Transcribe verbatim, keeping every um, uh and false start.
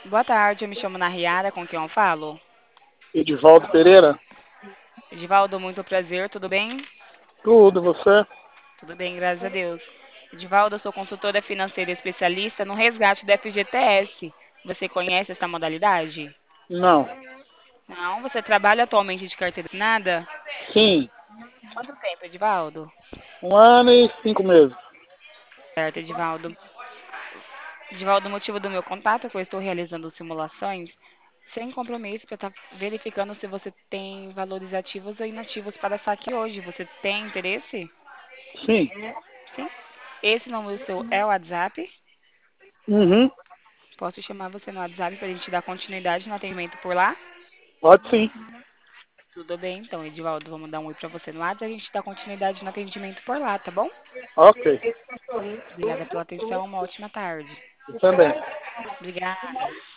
Boa tarde, eu me chamo Nariara, com quem eu falo? Edivaldo Pereira? Edivaldo, muito prazer, tudo bem? Tudo, você? Tudo bem, graças a Deus. Edivaldo, eu sou consultora financeira especialista no resgate do F G T S. Você conhece essa modalidade? Não. Não? Você trabalha atualmente de carteira assinada? Sim. Quanto tempo, Edivaldo? Um ano e cinco meses. Certo, Edivaldo. Edivaldo, o motivo do meu contato é que eu estou realizando simulações sem compromisso para estar verificando se você tem valores ativos ou inativos para saque hoje. Você tem interesse? Sim. Sim. Esse número seu é o WhatsApp. Uhum. Posso chamar você no WhatsApp para a gente dar continuidade no atendimento por lá? Pode sim. Tudo bem, então, Edivaldo. Vamos dar um oi para você no WhatsApp e a gente dá continuidade no atendimento por lá, tá bom? Ok. Obrigada pela atenção. Uma ótima tarde. Eu também. Obrigada.